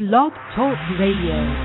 Blog Talk Radio.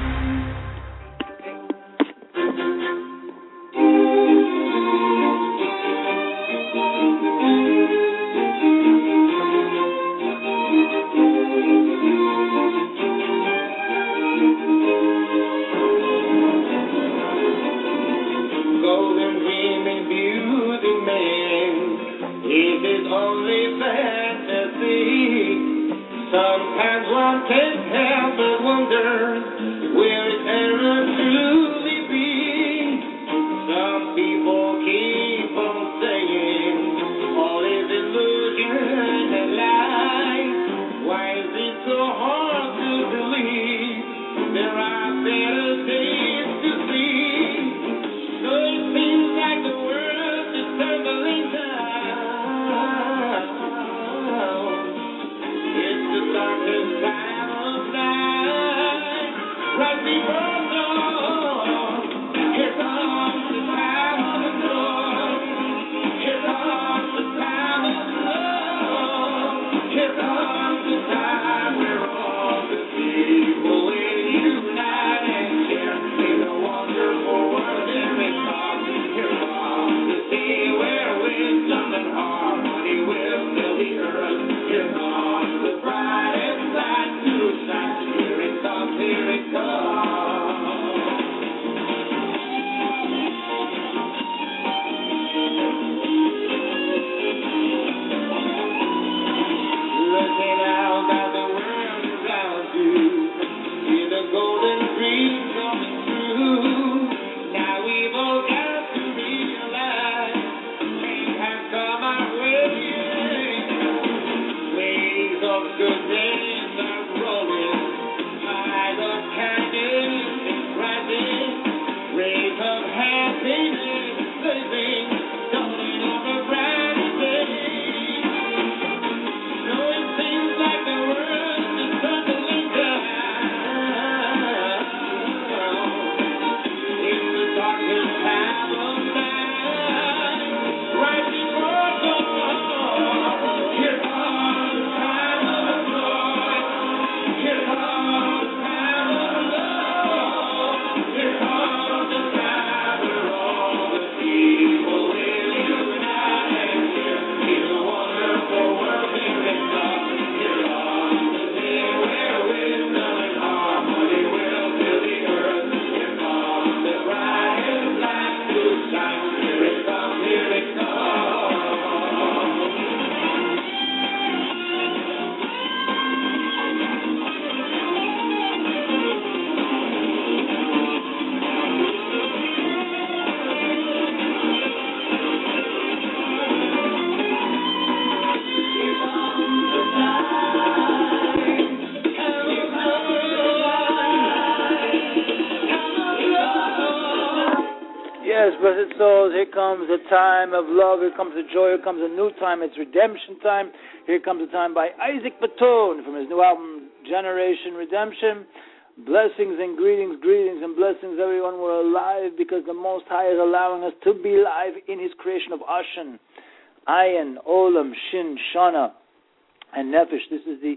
Blessed souls, here comes a time of love, here comes a joy, here comes a new time, it's redemption time. Here comes a time by Isaac Baton from his new album, Generation Redemption. Blessings and greetings and blessings, everyone. We're alive because the Most High is allowing us to be live in his creation of Ashan, Ayin, Olam, Shin, Shana, and Nefesh. This is the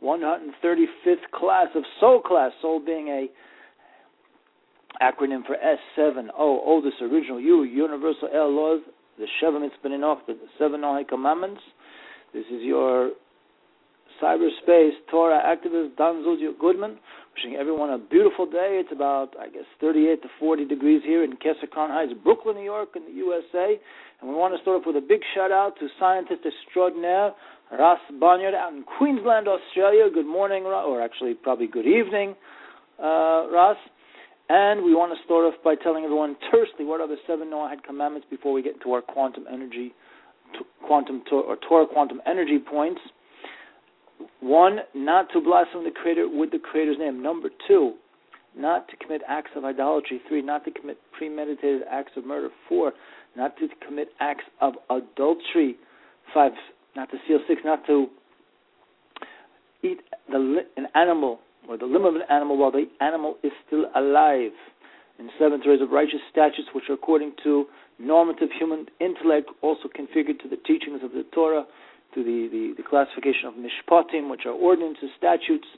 135th class of Soul class, Soul being a acronym for S7, oldest original universal El laws, the Sheva Mitzvah, the 7 Noahide commandments. This is your cyberspace Torah activist, Don Zuzio Goodman, wishing everyone a beautiful day. It's about, 38 to 40 degrees here in Kesser Heights, Brooklyn, New York, in the USA. And we want to start off with a big shout-out to scientist extraordinaire Ross Banyard out in Queensland, Australia. Good morning, or actually probably good evening, Ross. And we want to start off by telling everyone tersely what are the 7 Noahide commandments before we get into our quantum energy, Torah quantum energy points. 1, not to blaspheme the Creator with the Creator's name. Number 2, not to commit acts of idolatry. 3, not to commit premeditated acts of murder. 4, not to commit acts of adultery. 5, not to steal. 6, not to eat an animal or the limb of an animal while the animal is still alive. And 7, to raise up righteous statutes which are according to normative human intellect, also configured to the teachings of the Torah, to the classification of mishpatim, which are ordinances, statutes,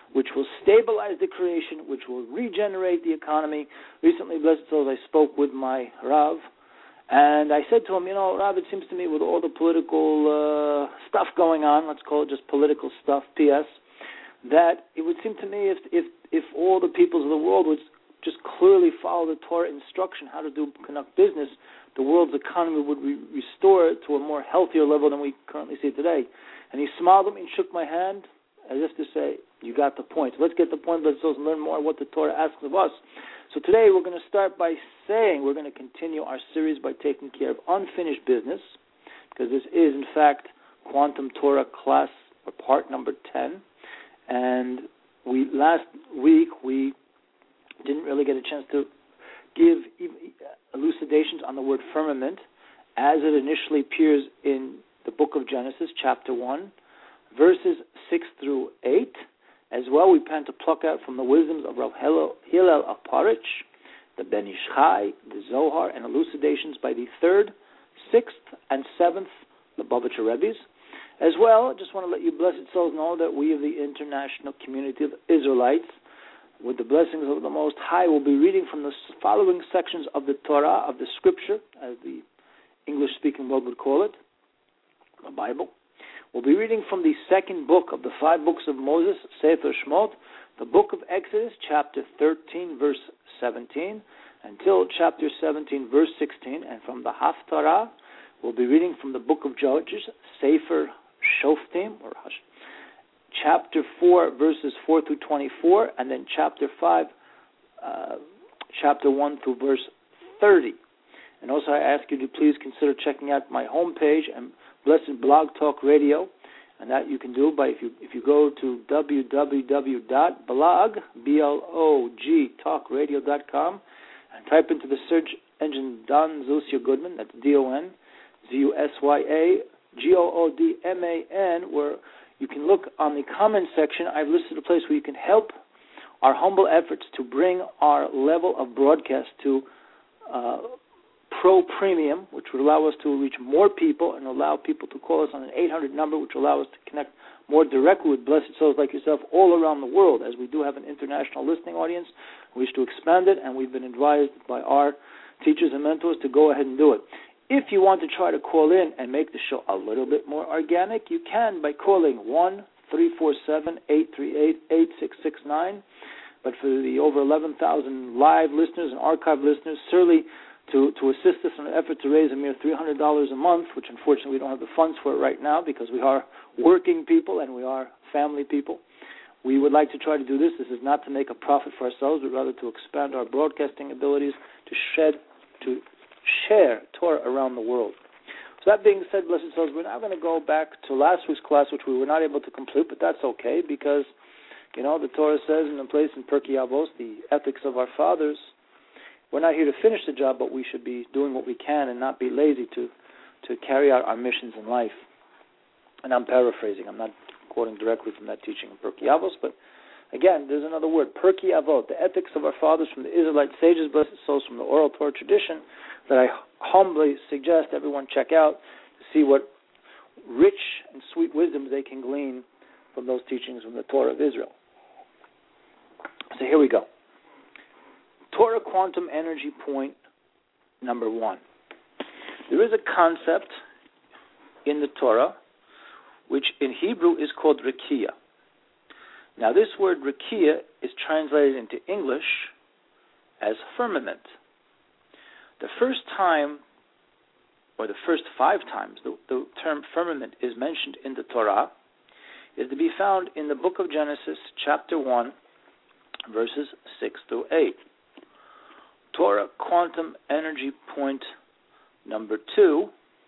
which will stabilize the creation, which will regenerate the economy. Recently, blessed souls, I spoke with my Rav, and I said to him, Rav, it seems to me with all the political stuff going on, let's call it just political stuff, PS, that it would seem to me if all the peoples of the world would just clearly follow the Torah instruction how to conduct business, the world's economy would be restored to a more healthier level than we currently see today. And he smiled at me and shook my hand as if to say, you got the point. So let's get the point, let's learn more what the Torah asks of us. So today we're going to start by saying we're going to continue our series by taking care of unfinished business, because this is, in fact, Quantum Torah class, or part number 10. And last week we didn't really get a chance to give elucidations on the word firmament as it initially appears in the book of Genesis, chapter 1, verses 6 through 8. As well, we plan to pluck out from the wisdoms of Rav Hillel of Parich, the Ben Ish Chai, the Zohar, and elucidations by the 3rd, 6th, and 7th Lubavitcher Rebbe's. As well, I just want to let you blessed souls know that we of the International Community of Israelites, with the blessings of the Most High, will be reading from the following sections of the Torah, of the Scripture, as the English-speaking world would call it, the Bible. We'll be reading from the second book of the 5 books of Moses, Sefer Shemot, the book of Exodus, chapter 13, verse 17, until chapter 17, verse 16, and from the Haftarah, we'll be reading from the book of Judges, Sefer Shoftim, or chapter 4, verses 4 through 24, and then chapter 5, chapter 1 through verse 30. And also I ask you to please consider checking out my homepage and Blessed Blog Talk Radio, and that you can do by if you go to www.blog, blog, and type into the search engine Don Zusya Goodman, that's DON, ZUSYAGOODMAN, where you can look on the comment section. I've listed a place where you can help our humble efforts to bring our level of broadcast to Pro Premium, which would allow us to reach more people and allow people to call us on an 800 number, which will allow us to connect more directly with blessed souls like yourself all around the world, as we do have an international listening audience. We wish to expand it, and we've been advised by our teachers and mentors to go ahead and do it. If you want to try to call in and make the show a little bit more organic, you can by calling 1-347-838-8669. But for the over 11,000 live listeners and archive listeners, certainly to assist us in an effort to raise a mere $300 a month, which unfortunately we don't have the funds for it right now because we are working people and we are family people. We would like to try to do this. This is not to make a profit for ourselves, but rather to expand our broadcasting abilities to share Torah around the world. So that being said, blessed souls, we're now going to go back to last week's class, which we were not able to complete, but that's okay because, the Torah says in the place in Pirkei Avos, the ethics of our fathers, we're not here to finish the job, but we should be doing what we can and not be lazy to carry out our missions in life. And I'm paraphrasing. I'm not quoting directly from that teaching in Pirkei Avos, but again, there's another word, Pirkei Avot, the ethics of our fathers from the Israelite sages, blessed souls from the oral Torah tradition, that I humbly suggest everyone check out to see what rich and sweet wisdoms they can glean from those teachings from the Torah of Israel. So here we go. Torah quantum energy point number 1. There is a concept in the Torah which in Hebrew is called Rekiah. Now this word Rekiah is translated into English as firmament. The first time, or the first 5 times, the term firmament is mentioned in the Torah is to be found in the book of Genesis, chapter 1, verses 6 through 8. Torah quantum energy point number 2,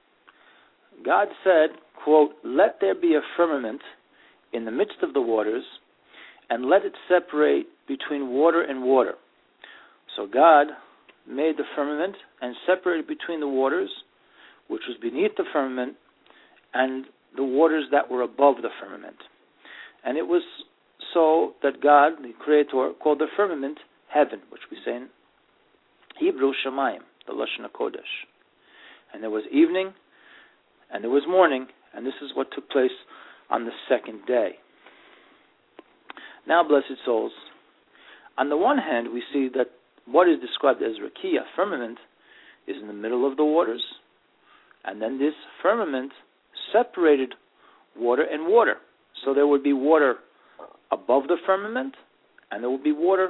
God said, quote, "Let there be a firmament in the midst of the waters, and let it separate between water and water." So God made the firmament and separated between the waters, which was beneath the firmament, and the waters that were above the firmament. And it was so that God, the Creator, called the firmament heaven, which we say in Hebrew, Shemayim, the Lashon HaKodesh. And there was evening, and there was morning, and this is what took place on the second day. Now, blessed souls, on the one hand, we see that what is described as Rakia, firmament, is in the middle of the waters, and then this firmament separated water and water. So there would be water above the firmament, and there would be water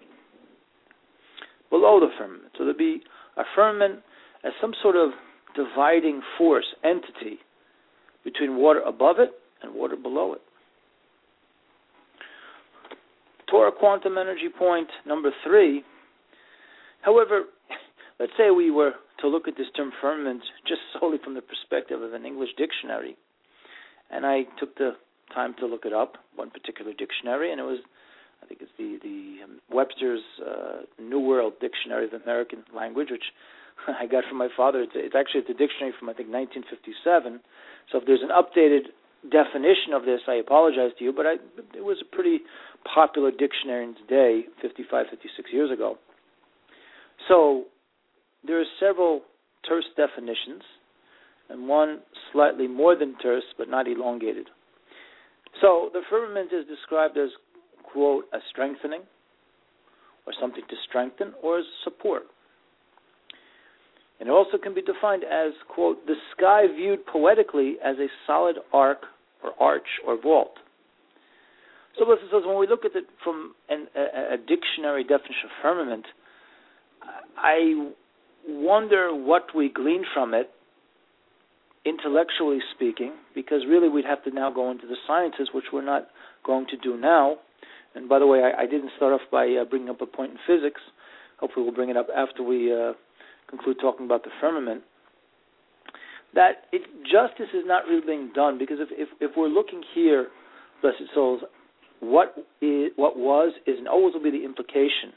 below the firmament. So there would be a firmament as some sort of dividing force, entity, between water above it and water below it. Torah quantum energy point number 3. However, let's say we were to look at this term firmament just solely from the perspective of an English dictionary, and I took the time to look it up, one particular dictionary, and it was, I think it's the Webster's New World Dictionary of American Language, which I got from my father. It's actually a dictionary from, I think, 1957. So if there's an updated definition of this, I apologize to you, but it was a pretty popular dictionary in today, 55, 56 years ago. So there are several terse definitions, and one slightly more than terse, but not elongated. So the firmament is described as, quote, a strengthening, or something to strengthen, or as support. And it also can be defined as, quote, the sky viewed poetically as a solid arc, or arch, or vault. So when we look at it from a dictionary definition of firmament, I wonder what we glean from it, intellectually speaking, because really we'd have to now go into the sciences, which we're not going to do now. And by the way, I didn't start off by bringing up a point in physics. Hopefully we'll bring it up after we conclude talking about the firmament. That justice is not really being done, because if we're looking here, blessed souls, what was, is, and always will be the implication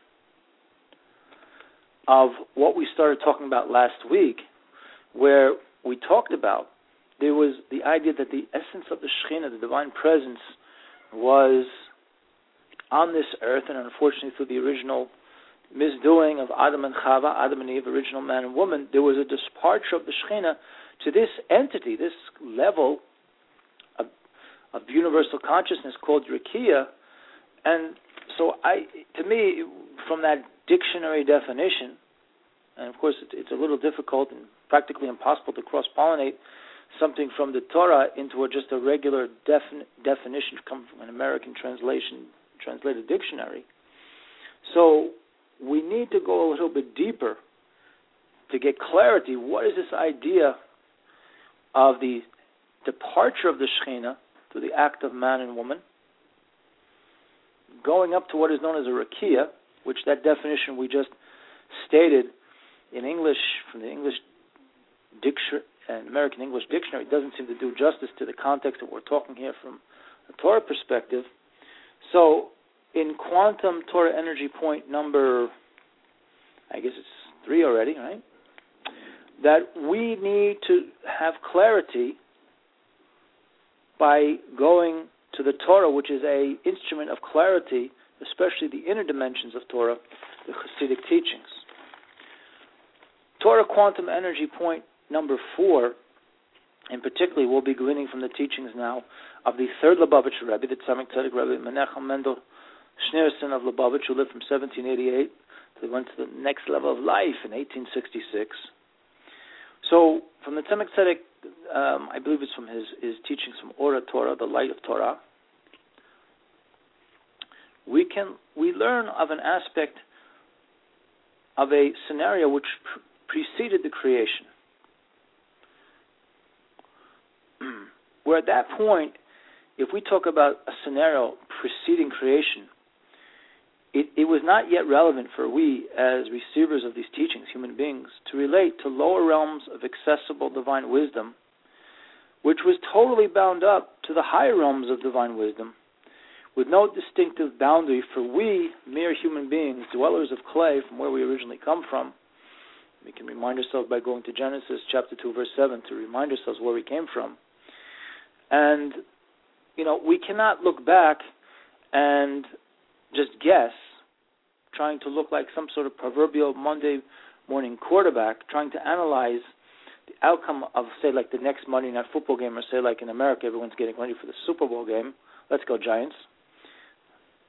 of what we started talking about last week, where we talked about there was the idea that the essence of the Shekhinah, the divine presence, was on this earth, and unfortunately through the original misdoing of Adam and Chava, Adam and Eve, original man and woman, there was a departure of the Shekhinah to this entity, this level of universal consciousness called Rakia. And so to me, from that dictionary definition, and of course it's a little difficult and practically impossible to cross-pollinate something from the Torah into just a regular definition come from an American translated dictionary. So we need to go a little bit deeper to get clarity. What is this idea of the departure of the Shekhinah through the act of man and woman, going up to what is known as a Rakia, which that definition we just stated in English, from the English dictionary, an American English dictionary, doesn't seem to do justice to the context that we're talking here from a Torah perspective. So in quantum Torah energy point number, I guess it's 3 already, right? That we need to have clarity by going to the Torah, which is an instrument of clarity, especially the inner dimensions of Torah, the Hasidic teachings. Torah quantum energy point number 4, and particularly we'll be gleaning from the teachings now of the third Lubavitcher Rebbe, the Tzemach Tzedek Rebbe Menachem Mendel Schneerson of Lubavitch, who lived from 1788 to went to the next level of life in 1866. So from the Tzemach Tzedek, I believe it's from his teachings from Ora Torah, the light of Torah, we learn of an aspect of a scenario which preceded the creation. Where at that point, if we talk about a scenario preceding creation, it was not yet relevant for we, as receivers of these teachings, human beings, to relate to lower realms of accessible divine wisdom, which was totally bound up to the higher realms of divine wisdom, with no distinctive boundary for we, mere human beings, dwellers of clay, from where we originally come from. We can remind ourselves by going to Genesis chapter 2, verse 7, to remind ourselves where we came from. And, we cannot look back and just guess, trying to look like some sort of proverbial Monday morning quarterback, trying to analyze the outcome of, say, like the next Monday night football game, or say like in America, everyone's getting ready for the Super Bowl game. Let's go Giants.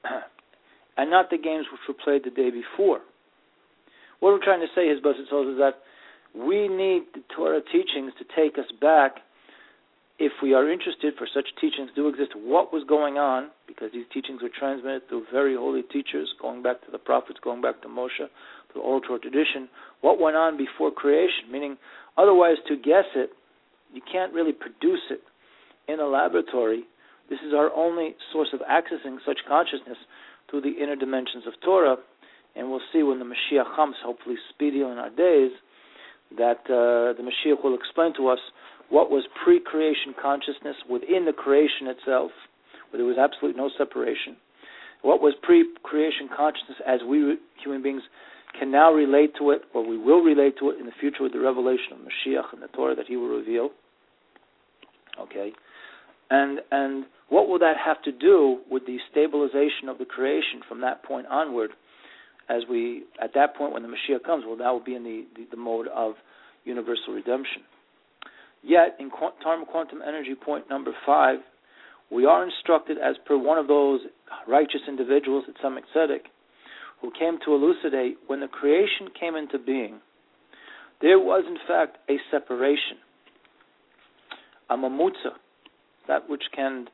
and not the games which were played the day before. What we're trying to say, His Blessed Souls, is that we need the Torah teachings to take us back, if we are interested, for such teachings do exist, what was going on, because these teachings were transmitted through very holy teachers, going back to the prophets, going back to Moshe, to the oral Torah tradition, what went on before creation, meaning otherwise to guess it, you can't really produce it in a laboratory. This is our only source of accessing such consciousness through the inner dimensions of Torah, and we'll see when the Mashiach comes, hopefully speedy in our days, that the Mashiach will explain to us what was pre-creation consciousness within the creation itself, where there was absolutely no separation. What was pre-creation consciousness as we human beings can now relate to it, or we will relate to it in the future with the revelation of Mashiach and the Torah that he will reveal. Okay? And what will that have to do with the stabilization of the creation from that point onward? At that point when the Mashiach comes, well, that will be in the mode of universal redemption. Yet, in quantum energy point number 5, we are instructed as per one of those righteous individuals at Tzemach Tzedek, who came to elucidate when the creation came into being, there was in fact a separation, a mamutza, that which can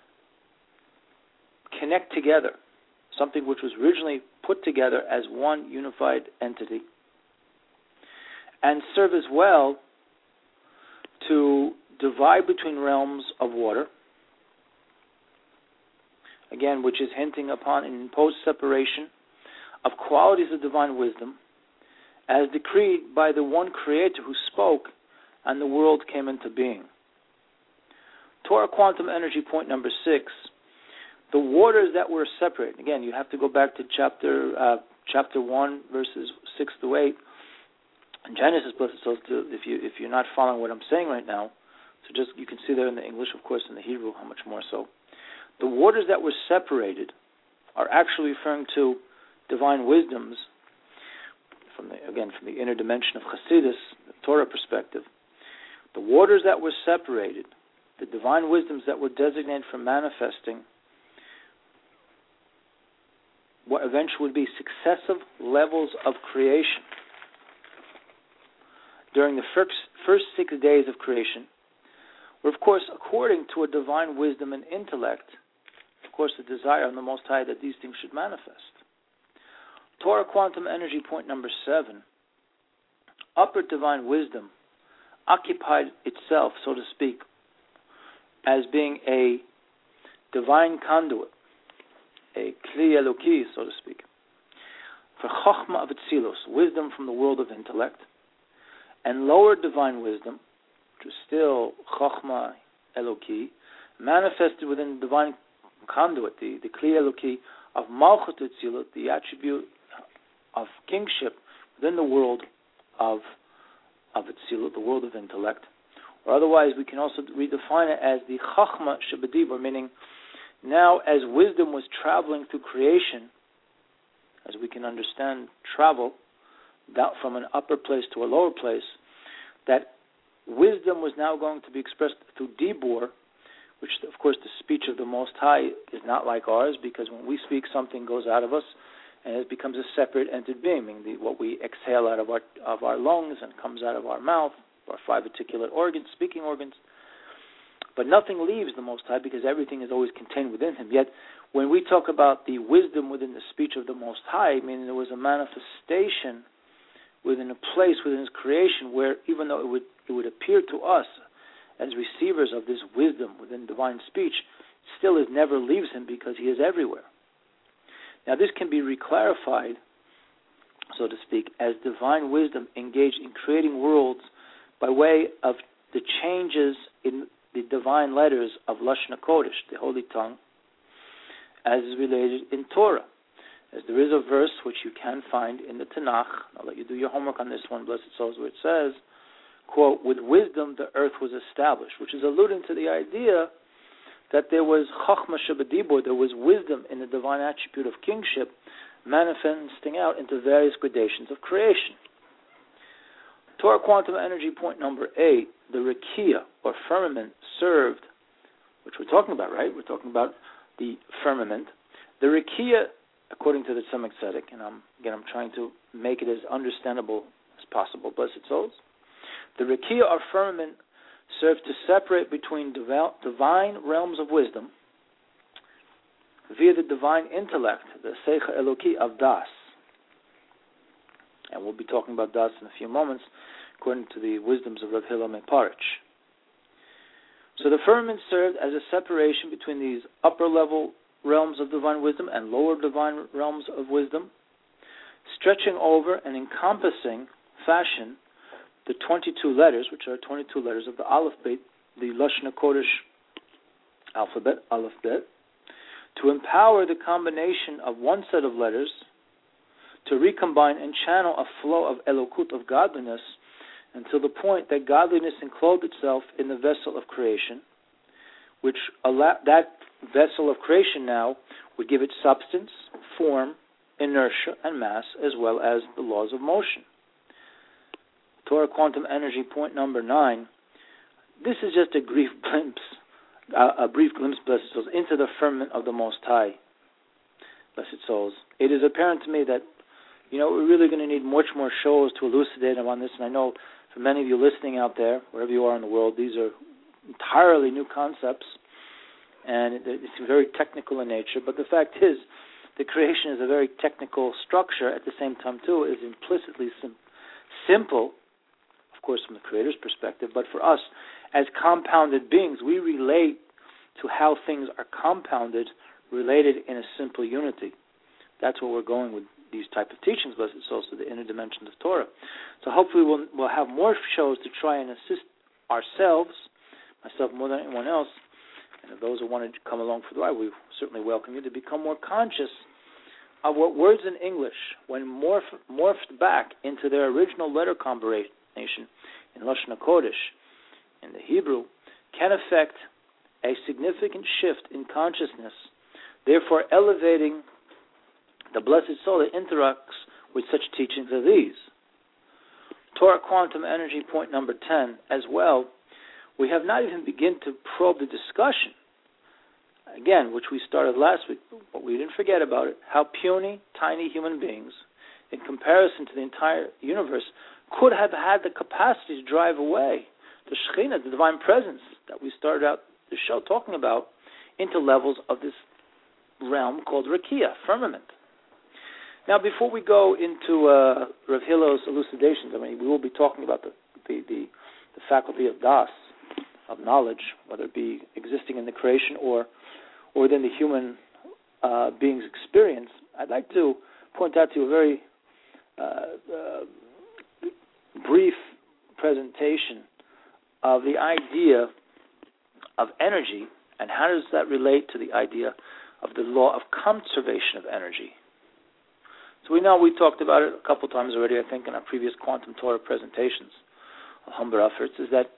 connect together, something which was originally put together as one unified entity, and serve as well to divide between realms of water, again, which is hinting upon an imposed separation of qualities of divine wisdom as decreed by the one Creator who spoke and the world came into being. Torah quantum energy point number 6, the waters that were separated, again, you have to go back to chapter 1, verses 6 to 8, in Genesis, Blessed Souls, if you're not following what I'm saying right now, so just you can see there in the English, of course, in the Hebrew, how much more so. The waters that were separated are actually referring to divine wisdoms, from the inner dimension of Chassidus, the Torah perspective. The waters that were separated, the divine wisdoms that were designated for manifesting what eventually would be successive levels of creation. During the first 6 days of creation, were of course according to a divine wisdom and intellect, of course the desire on the Most High that these things should manifest. Torah quantum energy point number 7, upper divine wisdom occupied itself, so to speak, as being a divine conduit, a kli eloki, so to speak, for chokhmah of Atzilus, wisdom from the world of intellect, and lower divine wisdom, which is still Chokhmah Eloki, manifested within the divine conduit, the Kli Eloki of Malchut Atzilut, the attribute of kingship within the world of Atzilut, the world of intellect. Or otherwise, we can also redefine it as the Chokhmah Shebedibur, meaning now as wisdom was traveling through creation, as we can understand travel, down from an upper place to a lower place, that wisdom was now going to be expressed through Dibur, which, of course, the speech of the Most High is not like ours, because when we speak, something goes out of us, and it becomes a separate entered being, meaning what we exhale out of our lungs and comes out of our mouth, our 5 articulate organs, speaking organs. But nothing leaves the Most High, because everything is always contained within Him. Yet, when we talk about the wisdom within the speech of the Most High, meaning there was a manifestation within a place within His creation where, even though it would appear to us as receivers of this wisdom within divine speech, still it never leaves Him, because He is everywhere. Now this can be reclarified, so to speak, as divine wisdom engaged in creating worlds by way of the changes in the divine letters of Lashon HaKodesh, the Holy Tongue, as is related in Torah. As there is a verse which you can find in the Tanakh, I'll let you do your homework on this one, Blessed Souls, where it says, quote, with wisdom the earth was established, which is alluding to the idea that there was Chokhmah Shebedibur, there was wisdom in the divine attribute of kingship, manifesting out into various gradations of creation. Torah quantum energy point number 8, the Rakia, or firmament, served, which we're talking about, right? We're talking about the firmament. The Rekiah, according to the Tzemach Tzedek, and I'm trying to make it as understandable as possible, blessed souls, the Rekiah or firmament serves to separate between divine realms of wisdom via the divine intellect, the Seicha Eloki of Das. And we'll be talking about Das in a few moments, according to the wisdoms of Rav Hillel Meparich. So the firmament served as a separation between these upper level realms of divine wisdom and lower divine realms of wisdom, stretching over and encompassing fashion the 22 letters, which are 22 letters of the Aleph Bet, the Lashon HaKodesh alphabet, Aleph Bet, to empower the combination of one set of letters to recombine and channel a flow of Elokut, of godliness, until the point that godliness enclosed itself in the vessel of creation, which that vessel of creation now would give it substance, form, inertia, and mass, as well as the laws of motion. Torah Quantum Energy, point number 9. This is just a brief glimpse, blessed souls, into the firmament of the Most High, blessed souls. It is apparent to me that, we're really going to need much more shows to elucidate on this, and I know for many of you listening out there, wherever you are in the world, these are entirely new concepts, and it's very technical in nature, but the fact is, the creation is a very technical structure. At the same time, too, it is implicitly simple, of course, from the Creator's perspective, but for us, as compounded beings, we relate to how things are compounded, related in a simple unity. That's where we're going with these type of teachings, blessed souls, to the inner dimensions of Torah. So hopefully we'll have more shows to try and assist ourselves, myself more than anyone else, and those who want to come along for the ride, we certainly welcome you to become more conscious of what words in English, when morphed back into their original letter combination in Lashon HaKodesh, in the Hebrew, can affect a significant shift in consciousness, therefore elevating the blessed soul that interacts with such teachings as these. Torah Quantum Energy, point number 10, as well, we have not even begun to probe the discussion, again, which we started last week, but we didn't forget about it, how puny, tiny human beings, in comparison to the entire universe, could have had the capacity to drive away the Shekhinah, the divine presence that we started out the show talking about, into levels of this realm called Rekiah, firmament. Now, before we go into Rav Hillel's elucidations, we will be talking about the faculty of Das, of knowledge, whether it be existing in the creation or within the human being's experience. I'd like to point out to you a very brief presentation of the idea of energy and how does that relate to the idea of the law of conservation of energy. So we talked about it a couple times already, I think, in our previous Quantum Torah presentations of Humber efforts, is that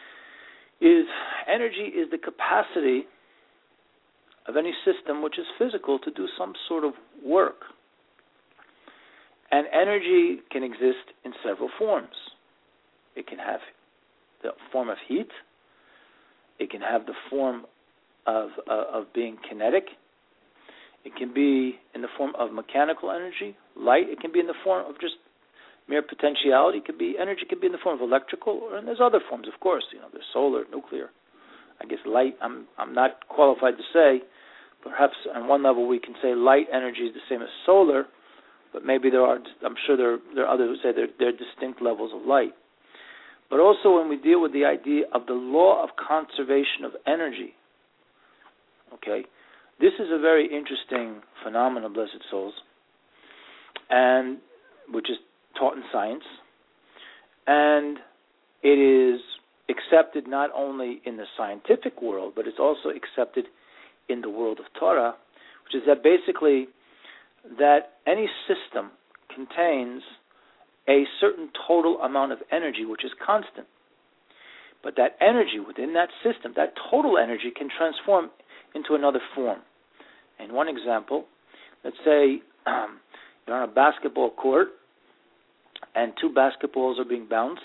energy is the capacity of any system which is physical to do some sort of work. And energy can exist in several forms. It can have the form of heat. It can have the form of being kinetic. It can be in the form of mechanical energy, light. It can be in the form of just mere potentiality. Energy could be in the form of electrical, and there's other forms, of course. There's solar, nuclear. I guess light, I'm not qualified to say. Perhaps on one level we can say light energy is the same as solar, but maybe I'm sure there are others who say they're distinct levels of light. But also when we deal with the idea of the law of conservation of energy, okay, this is a very interesting phenomenon, blessed souls, and which is taught in science, and it is accepted not only in the scientific world, but it's also accepted in the world of Torah, which is that basically that any system contains a certain total amount of energy which is constant. But that energy within that system, that total energy, can transform into another form. And one example, let's say you're on a basketball court and two basketballs are being bounced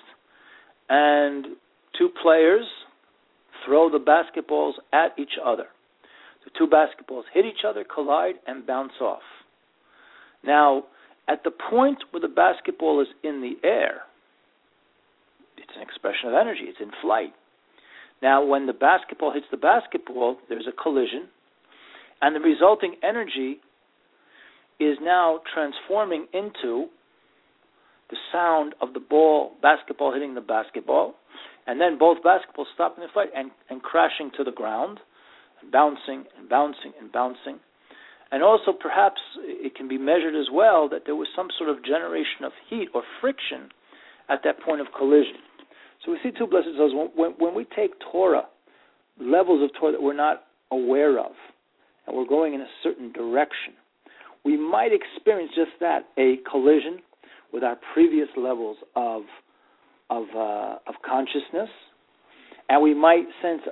and two players throw the basketballs at each other. The the two basketballs hit each other, collide, and bounce off. Now, at the point where the basketball is in the air, it's an expression of energy. It's in flight. Now, when the basketball hits the basketball, there's a collision, and the resulting energy is now transforming into the sound of the basketball hitting the basketball, and then both basketballs stopping their flight and crashing to the ground, and bouncing and bouncing and bouncing. And also, perhaps it can be measured as well that there was some sort of generation of heat or friction at that point of collision. So we see two blessed souls. When we take Torah, levels of Torah that we're not aware of, and we're going in a certain direction, we might experience just that, a collision with our previous levels of consciousness, and we might sense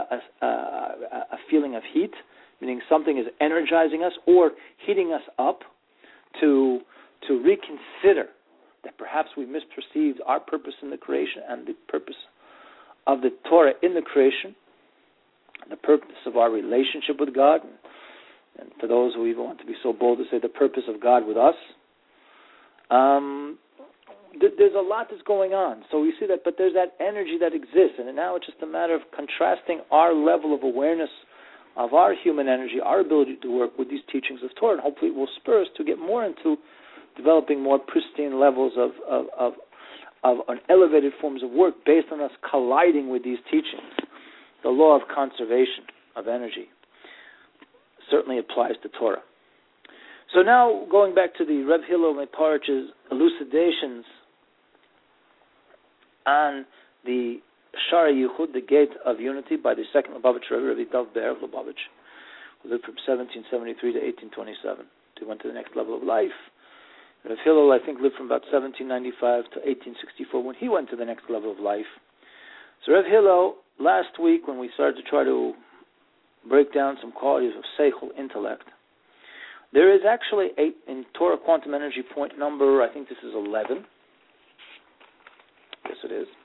a feeling of heat, meaning something is energizing us or heating us up to reconsider that perhaps we misperceived our purpose in the creation and the purpose of the Torah in the creation, the purpose of our relationship with God, and for those who even want to be so bold to say the purpose of God with us. There's a lot that's going on. So we see that, but there's that energy that exists, and now it's just a matter of contrasting our level of awareness of our human energy, our ability to work with these teachings of Torah, and hopefully it will spur us to get more into developing more pristine levels of an elevated forms of work based on us colliding with these teachings. The law of conservation of energy certainly applies to Torah. So now, going back to the Reb Hillel Meparich's elucidations on the Shara Yichud, the Gate of Unity, by the second Lubavitch Rebbe, Rabbi Dov Ber of Lubavitch, who lived from 1773 to 1827. He went to the next level of life. Reb Hillel, I think, lived from about 1795 to 1864 when he went to the next level of life. So Reb Hillel, last week when we started to try to break down some qualities of Seichel, intellect, there is actually in Torah Quantum Energy point number, I think this is 11. Yes, it is.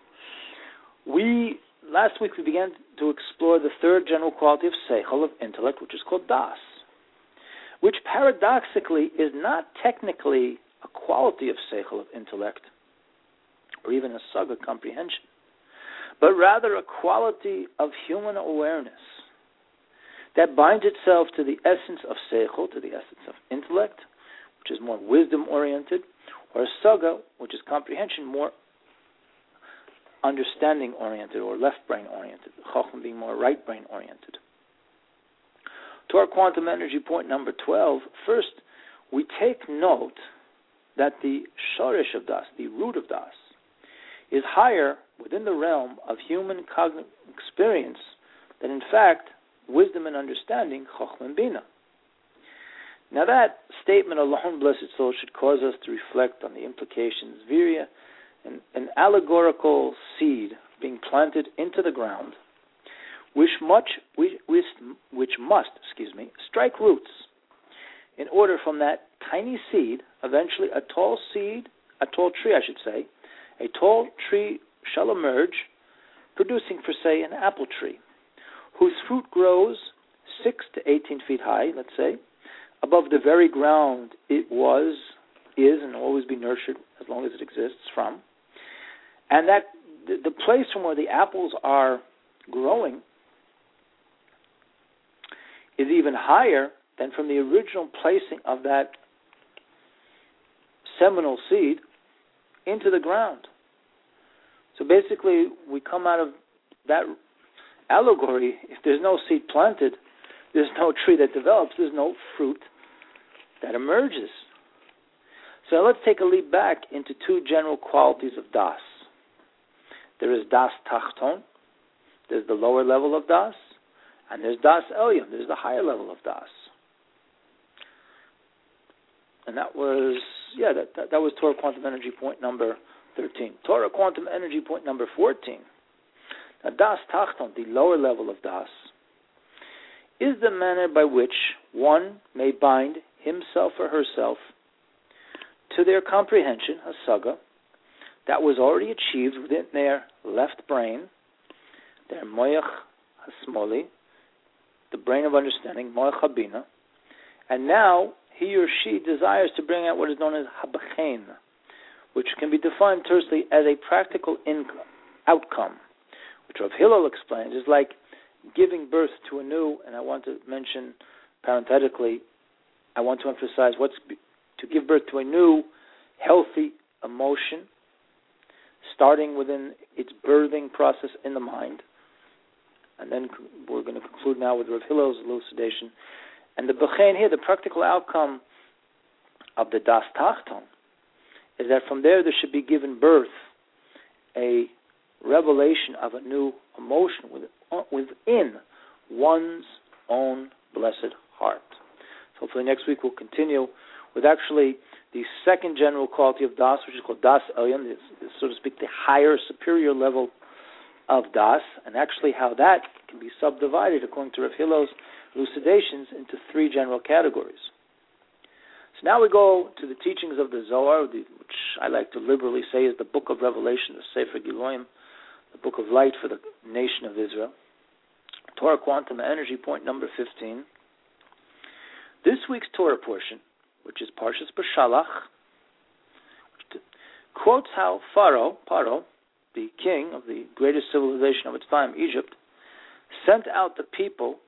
Last week we began to explore the third general quality of Seichel, of intellect, which is called Das, which paradoxically is not technically a quality of Seichel, of intellect, or even a saga comprehension, but rather a quality of human awareness that binds itself to the essence of Seichel, to the essence of intellect, which is more wisdom-oriented, or a saga, which is comprehension, more understanding-oriented or left-brain-oriented, Chacham being more right-brain-oriented. To our quantum energy point number 12, first, we take note that the Shorish of Das, the root of Das, is higher within the realm of human cognitive experience than, in fact, wisdom and understanding, Chacham and Bina. Now that statement, Allahum blessed soul, should cause us to reflect on the implications. Virya, an allegorical seed being planted into the ground, which must strike roots in order from that tiny seed, eventually a tall tree shall emerge, producing, per se, an apple tree, whose fruit grows 6 to 18 feet high, let's say, above the very ground it is, and will always be nurtured as long as it exists from. And that the place from where the apples are growing is even higher than from the original placing of that seminal seed into the ground. So basically, we come out of that allegory. If there's no seed planted, there's no tree that develops, there's no fruit that emerges. So let's take a leap back into two general qualities of Das. There is Das Tachton, there's the lower level of Das, and there's Das Elyon, there's the higher level of Das. And that was Torah Quantum Energy point number 13. Torah Quantum Energy point number 14. Now, Das Tachton, the lower level of Das, is the manner by which one may bind himself or herself to their comprehension, hasaga, that was already achieved within their left brain, their moyach hasmoli, the brain of understanding, Moach Habina, and now he or she desires to bring out what is known as Habachen, which can be defined tersely as a practical outcome, which Rav Hillel explains is like giving birth to a new, and I want to mention parenthetically, I want to emphasize to give birth to a new, healthy emotion, starting within its birthing process in the mind. And then we're going to conclude now with Rav Hillel's elucidation. And the Bechen here, the practical outcome of the Das Tachton, is that from there should be given birth a revelation of a new emotion within one's own blessed heart. So hopefully next week we'll continue with actually the second general quality of Das, which is called Das Elyon, so to speak, the higher, superior level of Das, and actually how that can be subdivided, according to Rav Hillel's elucidations, into three general categories. So now we go to the teachings of the Zohar, which I like to liberally say is the book of Revelation, the Sefer Giloim, the book of light for the nation of Israel. Torah Quantum Energy, point number 15. This week's Torah portion, which is Parshas B'Shalach, quotes how Paro, the king of the greatest civilization of its time, Egypt, sent out the people,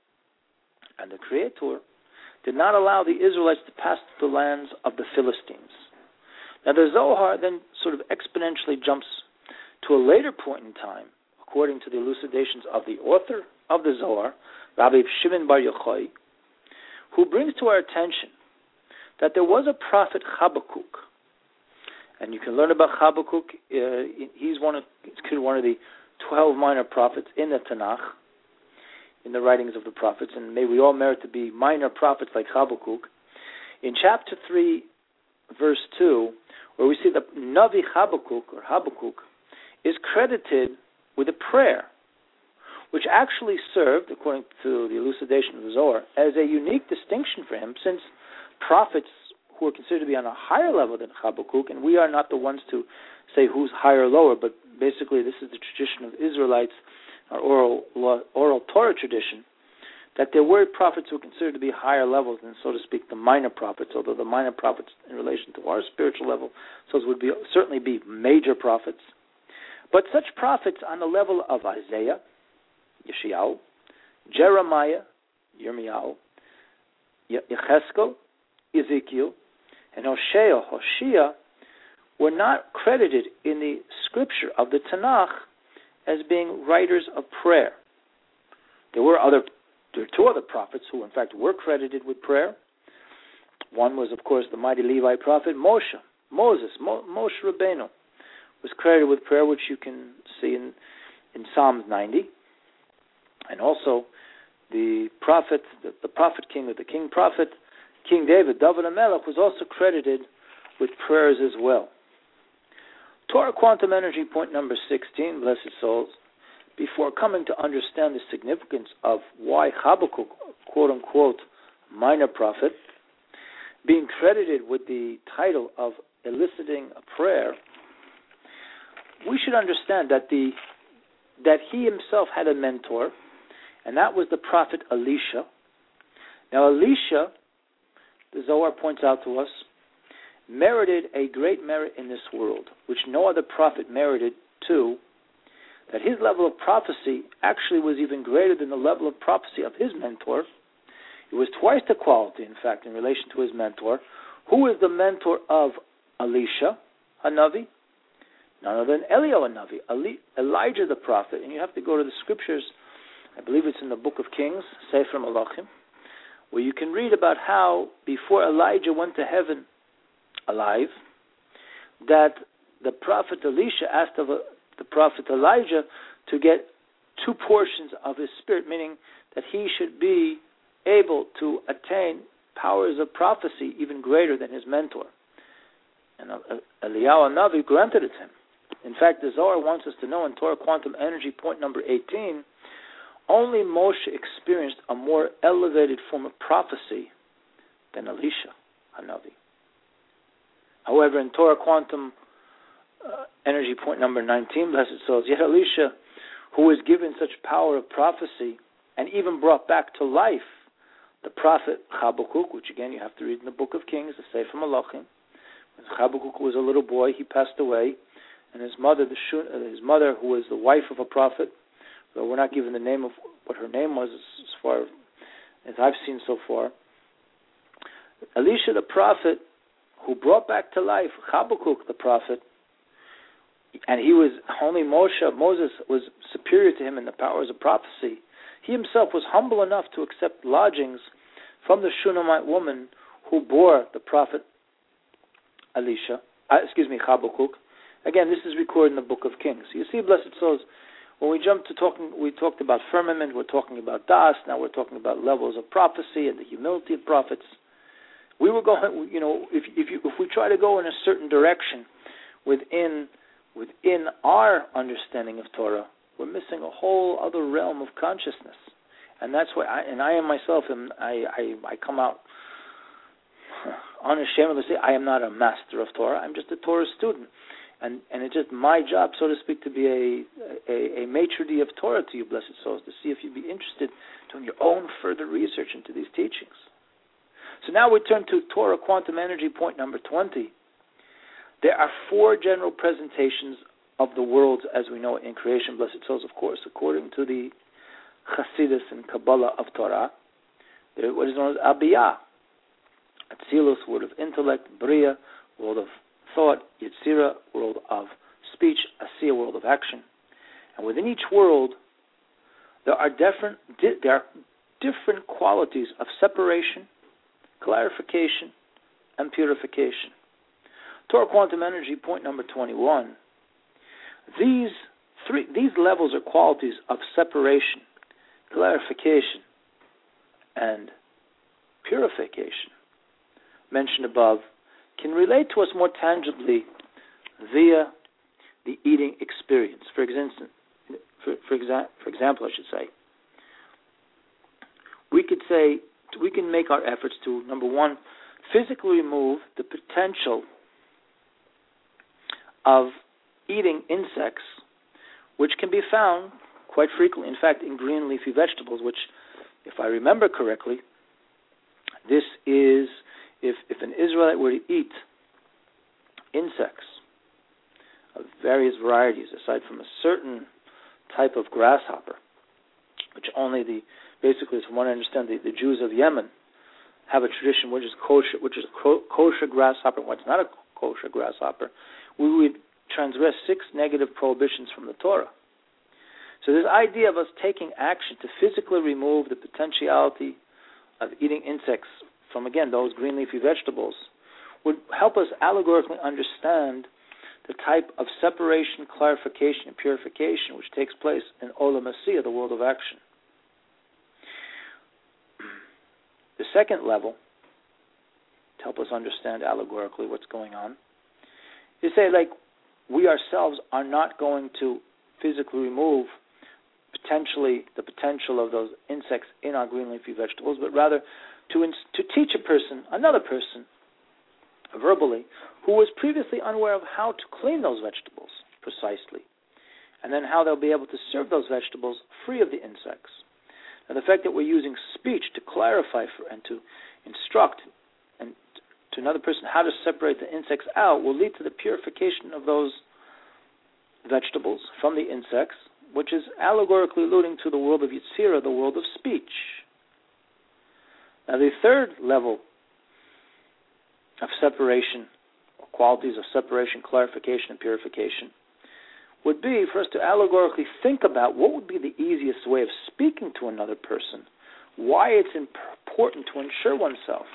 and the Creator did not allow the Israelites to pass through the lands of the Philistines. Now the Zohar then sort of exponentially jumps to a later point in time, according to the elucidations of the author of the Zohar, Rabbi Shimon Bar Yochai, who brings to our attention that there was a prophet Habakkuk, and you can learn about Habakkuk. He's considered one of the 12 minor prophets in the Tanakh, in the writings of the prophets, and may we all merit to be minor prophets like Habakkuk. In chapter 3, verse 2, where we see that Navi Habakkuk is credited with a prayer, which actually served, according to the elucidation of the Zohar, as a unique distinction for him, since prophets who are considered to be on a higher level than Habakkuk, and we are not the ones to say who's higher or lower, but basically this is the tradition of Israelites, our oral Torah tradition, that there were prophets who were considered to be higher levels than, so to speak, the minor prophets, although the minor prophets in relation to our spiritual level, so it would certainly be major prophets. But such prophets on the level of Isaiah, Yeshayahu, Jeremiah, Yirmiyahu, Yecheskel, Ezekiel, and Hosea were not credited in the scripture of the Tanakh as being writers of prayer. There were two other prophets who, in fact, were credited with prayer. One was, of course, the mighty Levite prophet Moshe Rabbeinu was credited with prayer, which you can see in Psalms 90. And also the prophet king, or the king prophet, King David HaMelech, was also credited with prayers as well. Torah Quantum Energy, point number 16, blessed souls, before coming to understand the significance of why Habakkuk, quote-unquote, minor prophet, being credited with the title of eliciting a prayer, we should understand that he himself had a mentor, and that was the prophet Elisha. Now Elisha, the Zohar points out to us, merited a great merit in this world, which no other prophet merited too, that his level of prophecy actually was even greater than the level of prophecy of his mentor. It was twice the quality, in fact, in relation to his mentor. Who is the mentor of Elisha Hanavi? None other than Eliyahu Hanavi, Elijah the prophet. And you have to go to the scriptures, I believe it's in the book of Kings, Sefer Malachim, where you can read about how before Elijah went to heaven alive, that the prophet Elisha asked of the prophet Elijah to get 2 portions of his spirit, meaning that he should be able to attain powers of prophecy even greater than his mentor. And Eliyahu Hanavi granted it to him. In fact, the Zohar wants us to know in Torah Quantum Energy, point number 18, only Moshe experienced a more elevated form of prophecy than Elisha Hanavi. However, in Torah Quantum Energy, point number 19, blessed souls, yet Elisha, who was given such power of prophecy, and even brought back to life the prophet Habakkuk, which again you have to read in the Book of Kings, the Sefer Malachim. When Habakkuk was a little boy, he passed away, and his mother, who was the wife of a prophet, though we're not given the name of what her name was as far as I've seen so far, Elisha the prophet, who brought back to life Habakkuk the prophet, and he was only Moses was superior to him in the powers of prophecy. He himself was humble enough to accept lodgings from the Shunammite woman who bore the prophet Habakkuk. Again, this is recorded in the Book of Kings. You see, blessed souls, when we jump to talking, we talked about firmament, we're talking about das, now we're talking about levels of prophecy and the humility of prophets. We were going, if we try to go in a certain direction within our understanding of Torah, we're missing a whole other realm of consciousness, and that's why I am myself, and I come out unashamedly say I am not a master of Torah. I'm just a Torah student, and it's just my job, so to speak, to be a maitre d' of Torah to you, blessed souls, to see if you'd be interested in doing your own further research into these teachings. So now we turn to Torah Quantum Energy point number 20. There are 4 general presentations of the world as we know it in creation, blessed souls, of course, according to the Chassidus and Kabbalah of Torah. There is what is known as Abiyah, Atzilus, world of intellect, Bria, world of thought, Yetzirah, world of speech, Asiya, world of action. And within each world, there are different qualities of separation, clarification, and purification. Torah Quantum Energy, point number 21. These levels or qualities of separation, clarification, and purification mentioned above can relate to us more tangibly via the eating experience. For example, I should say, we can make our efforts to, number one, physically remove the potential of eating insects, which can be found quite frequently, in fact, in green leafy vegetables, which, if I remember correctly, this is, if an Israelite were to eat insects of various varieties, aside from a certain type of grasshopper, which only basically, from what I understand, the Jews of Yemen have a tradition which is kosher grasshopper. What's not a kosher grasshopper, we would transgress 6 negative prohibitions from the Torah. So this idea of us taking action to physically remove the potentiality of eating insects from, again, those green leafy vegetables would help us allegorically understand the type of separation, clarification, and purification which takes place in Olam Asiya, the world of action. The second level, to help us understand allegorically what's going on, is say, like, we ourselves are not going to physically remove the potential of those insects in our green leafy vegetables, but rather to teach another person, verbally, who was previously unaware of how to clean those vegetables precisely, and then how they'll be able to serve those vegetables free of the insects. And the fact that we're using speech to clarify and to instruct and to another person how to separate the insects out will lead to the purification of those vegetables from the insects, which is allegorically alluding to the world of Yetzirah, the world of speech. Now the third level of separation, or qualities of separation, clarification, and purification, would be for us to allegorically think about what would be the easiest way of speaking to another person, why it's important to ensure oneself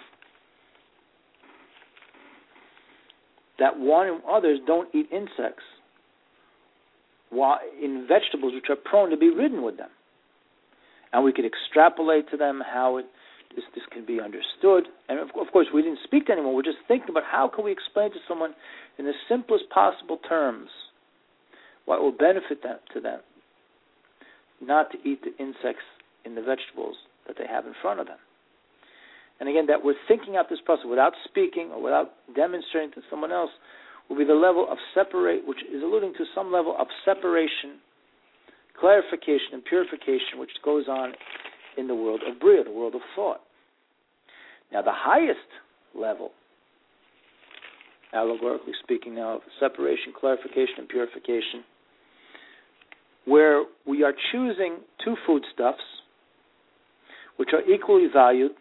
that one and others don't eat insects in vegetables which are prone to be ridden with them. And we could extrapolate to them how this can be understood. And of course, we didn't speak to anyone. We're just thinking about how can we explain to someone in the simplest possible terms what will benefit to them not to eat the insects in the vegetables that they have in front of them. And again, that we're thinking out this process without speaking or without demonstrating to someone else will be the level of which is alluding to some level of separation, clarification, and purification which goes on in the world of Bria, the world of thought. Now, the highest level, allegorically speaking now, of separation, clarification, and purification, where we are choosing two foodstuffs which are equally valued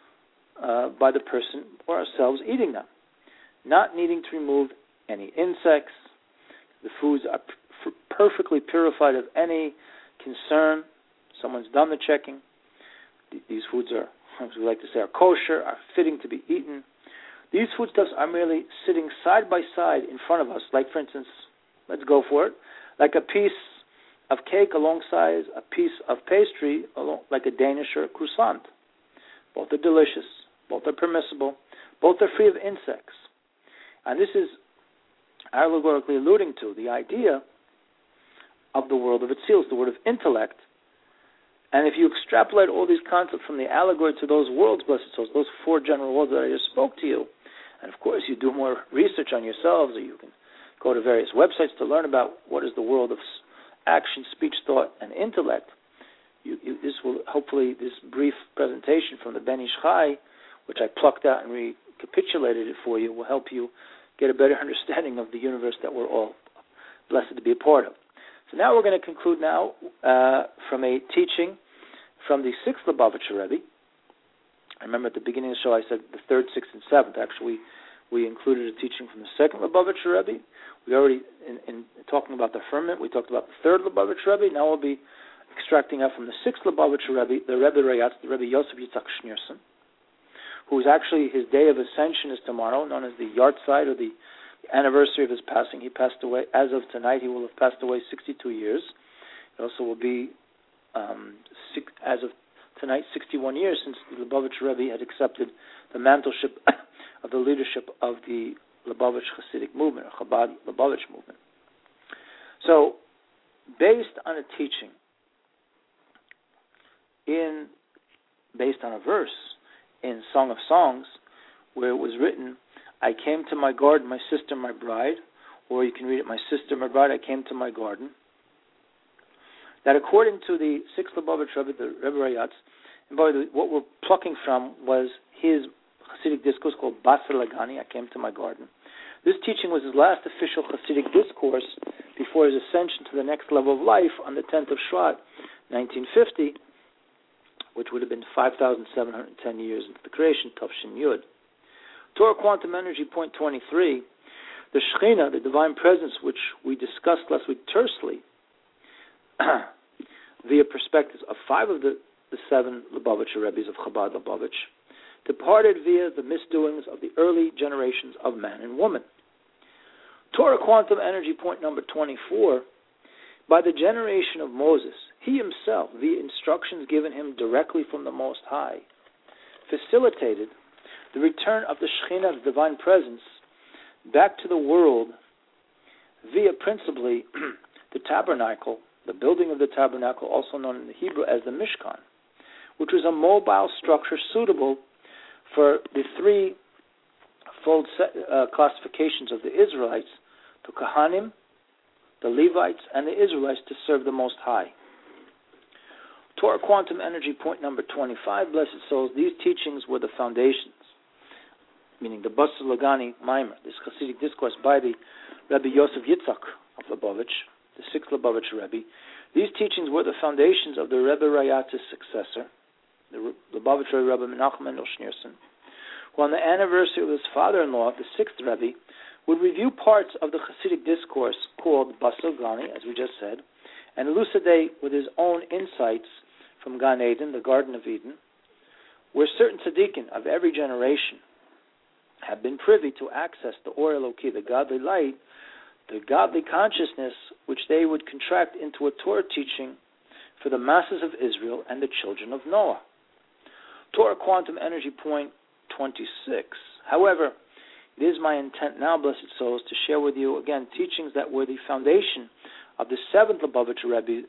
by the person or ourselves eating them, not needing to remove any insects. The foods are perfectly purified of any concern. Someone's done the checking. These foods are, as we like to say, are kosher, are fitting to be eaten. These foodstuffs are merely sitting side by side in front of us, like, for instance, let's go for it, like a piece of cake alongside a piece of pastry, like a Danish or a croissant. Both are delicious, both are permissible, both are free of insects. And this is allegorically alluding to the idea of the world of Atzilus, the world of intellect. And if you extrapolate all these concepts from the allegory to those worlds, blessed souls, those four general worlds that I just spoke to you, and of course you do more research on yourselves, or you can go to various websites to learn about what is the world of action, speech, thought, and intellect. This will, hopefully, this brief presentation from the Ben Ish Chai, which I plucked out and recapitulated it for you, will help you get a better understanding of the universe that we're all blessed to be a part of. So now we're going to conclude now from a teaching from the 6th Lubavitcher Rebbe. I remember at the beginning of the show I said the 3rd, 6th, and 7th. Actually, we included a teaching from the 2nd Lubavitcher Rebbe. We already, in talking about the firmament, we talked about the 3rd Lubavitcher Rebbe. Now we'll be extracting out from the 6th Lubavitcher Rebbe, the Rebbe Rayatz, the Rebbe Yosef Yitzhak Schneerson, who is actually, his day of ascension is tomorrow, known as the Yartzeit, or the anniversary of his passing. He passed away, as of tonight, he will have passed away 62 years. It also will be, as of tonight, 61 years since the Lubavitcher Rebbe had accepted the mantleship of the leadership of the Lubavitch Hasidic movement, or Chabad Lubavitch movement. So, based on a teaching, based on a verse in Song of Songs, where it was written, I came to my garden, my sister, my bride, or you can read it, my sister, my bride, I came to my garden, that according to the 6th Lubavitch Rebbe, the Rebbe Rayatz, and by the way, what we're plucking from was his Hasidic discourse called Basar Lagani, I came to my garden. This teaching was his last official Hasidic discourse before his ascension to the next level of life on the 10th of Shvat, 1950, which would have been 5,710 years into the creation, Tafshin Yud. Torah Quantum Energy, point 23, the Shekhinah, the Divine Presence, which we discussed last week tersely, via perspectives of 5 of the 7 Lubavitcher Rebbes of Chabad Lubavitch, departed via the misdoings of the early generations of man and woman. Torah Quantum Energy, point number 24, by the generation of Moses, he himself, via instructions given him directly from the Most High, facilitated the return of the Shekhinah, the Divine Presence, back to the world via principally the tabernacle, the building of the tabernacle, also known in the Hebrew as the Mishkan, which was a mobile structure suitable for the threefold classifications of the Israelites, the Kohanim, the Levites, and the Israelites to serve the Most High. Torah Quantum Energy, point number 25, blessed souls, these teachings were the foundations, meaning the Basar Lagani Maimer, this Hasidic discourse by the Rebbe Yosef Yitzhak of Lubavitch, the 6th Lubavitcher Rebbe. These teachings were the foundations of the Rebbe Rayatz's successor, the Lubavitcher Rebbe Menachem Mendel Schneerson, who on the anniversary of his father-in-law, the 6th Rebbe, would review parts of the Hasidic discourse called Basar Lagani, as we just said, and elucidate with his own insights from Gan Eden, the Garden of Eden, where certain tzaddikim of every generation have been privy to access the Or Eloki, the godly light, the godly consciousness, which they would contract into a Torah teaching for the masses of Israel and the children of Noah. Torah Quantum Energy, point 26. However, it is my intent now, blessed souls, to share with you, again, teachings that were the foundation of the 7th Lubavitcher Rebbe's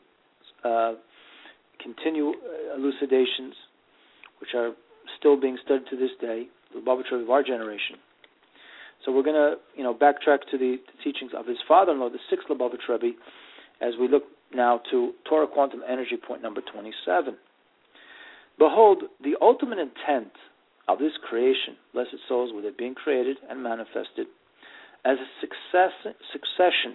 continue elucidations, which are still being studied to this day, the Lubavitcher Rebbe of our generation. So we're going to, backtrack to the teachings of his father-in-law, the 6th Lubavitcher Rebbe, as we look now to Torah Quantum Energy, point number 27. Behold, the ultimate intent of this creation, blessed souls, with it being created and manifested as a succession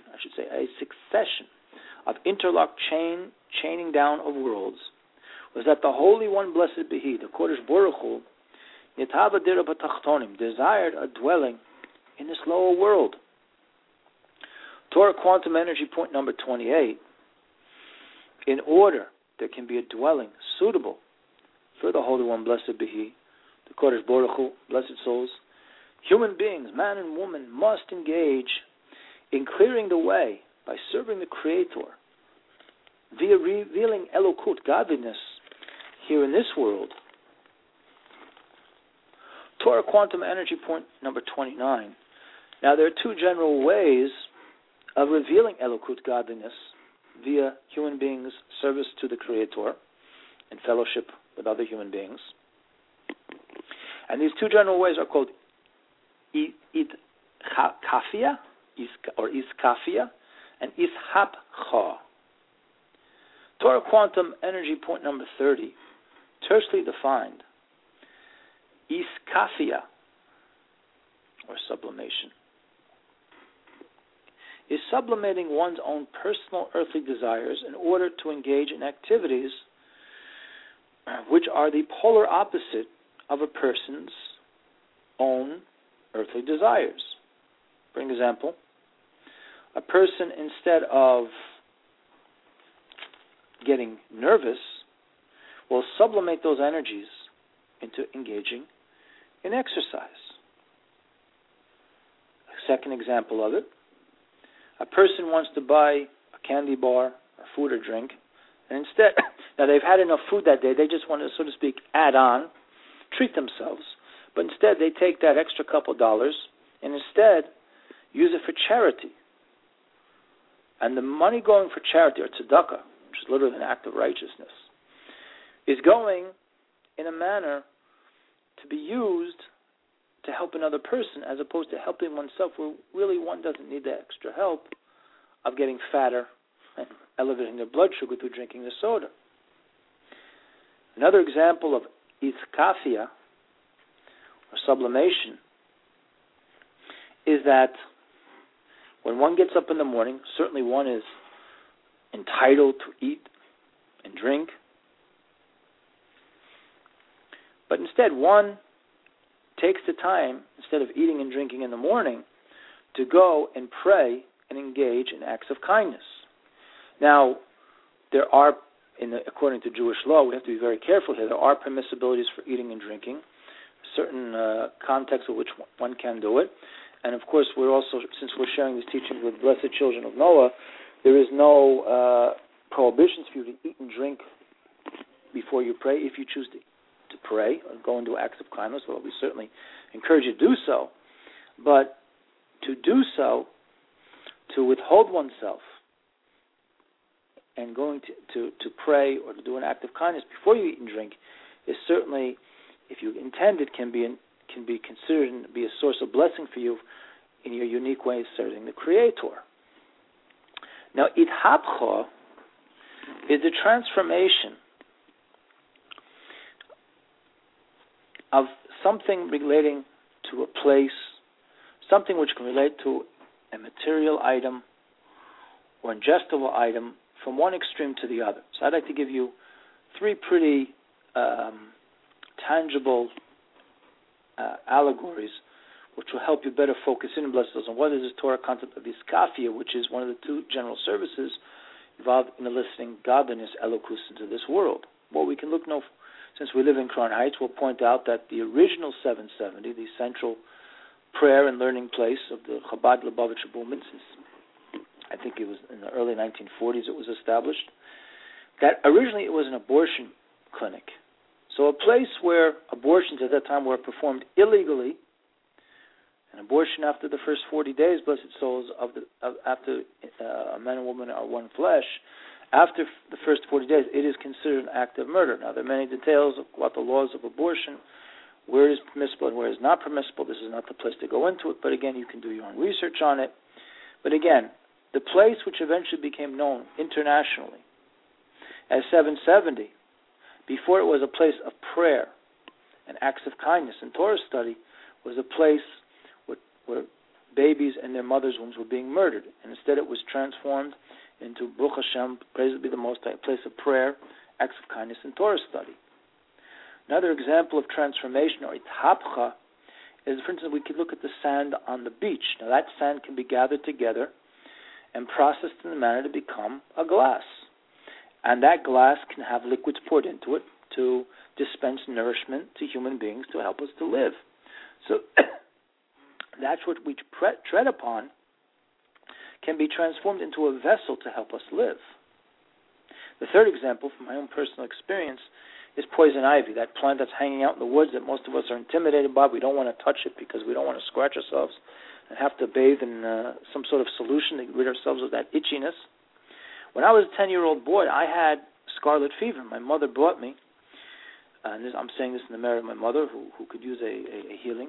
of interlocked chaining down of worlds, was that the Holy One, blessed be He, the Kodesh Baruch Hu, desired a dwelling in this lower world. Torah Quantum Energy point number 28. In order there can be a dwelling suitable for the Holy One, blessed be He, the Kodesh Baruch Hu, blessed souls, human beings, man and woman, must engage in clearing the way by serving the Creator via revealing Elokut, godliness, here in this world. Torah Quantum Energy point number 29. Now, there are two general ways of revealing Elokut, godliness, via human beings' service to the Creator and fellowship with other human beings. And these two general ways are called Iskafia, and Ishapcha. Torah Quantum Energy point number 30, tersely defined, Iskafia, or sublimation, is sublimating one's own personal earthly desires in order to engage in activities which are the polar opposite of a person's own earthly desires. For example, a person, instead of getting nervous, will sublimate those energies into engaging in exercise. A second example of it, a person wants to buy a candy bar or food or drink, and instead, now they've had enough food that day, they just want to, so to speak, add on, treat themselves. But instead, they take that extra couple dollars and instead use it for charity. And the money going for charity, or tzedakah, which is literally an act of righteousness, is going in a manner to be used to help another person, as opposed to helping oneself, where really one doesn't need the extra help of getting fatter and elevating their blood sugar through drinking the soda. Another example of iskafia, or sublimation, is that when one gets up in the morning, certainly one is entitled to eat and drink, but instead one takes the time, instead of eating and drinking in the morning, to go and pray and engage in acts of kindness. Now, there are, according to Jewish law, we have to be very careful here. There are permissibilities for eating and drinking, certain contexts in which one can do it. And of course, we're also, since we're sharing these teachings with blessed children of Noah, there is no prohibitions for you to eat and drink before you pray, if you choose to pray or go into acts of kindness. Well, we certainly encourage you to do so. But to do so, to withhold oneself and going to pray or to do an act of kindness before you eat and drink is certainly, if you intend it, can be considered and be a source of blessing for you in your unique way of serving the Creator. Now, Idhapcha is a transformation of something relating to a place, something which can relate to a material item or ingestible item, from one extreme to the other. So I'd like to give you three pretty tangible allegories which will help you better focus in, bless those, on what is this Torah concept of iskafia, which is one of the two general services involved in eliciting godliness, elokus, into this world. Well, we can look now, since we live in Crown Heights, we'll point out that the original 770, the central prayer and learning place of the Chabad Lubavitcher movement, since I think it was in the early 1940s it was established, that originally it was an abortion clinic. So a place where abortions at that time were performed illegally, and abortion after the first 40 days, blessed souls, after a man and woman are one flesh, after the first 40 days, it is considered an act of murder. Now, there are many details of what the laws of abortion, where it is permissible and where it is not permissible. This is not the place to go into it, but again, you can do your own research on it. But again, the place which eventually became known internationally as 770, Before it was a place of prayer and acts of kindness, and Torah study was a place where babies in their mother's wombs were being murdered. And instead it was transformed into Baruch Hashem, praised be the Most High, a place of prayer, acts of kindness, and Torah study. Another example of transformation, or itapcha, is, for instance, we could look at the sand on the beach. Now that sand can be gathered together and processed in a manner to become a glass. And that glass can have liquids poured into it to dispense nourishment to human beings to help us to live. So that's what we tread upon can be transformed into a vessel to help us live. The third example, from my own personal experience, is poison ivy, that plant that's hanging out in the woods that most of us are intimidated by. We don't want to touch it because we don't want to scratch ourselves and have to bathe in some sort of solution to rid ourselves of that itchiness. When I was a 10-year-old boy, I had scarlet fever. My mother brought me, and I'm saying this in the merit of my mother, who could use a healing,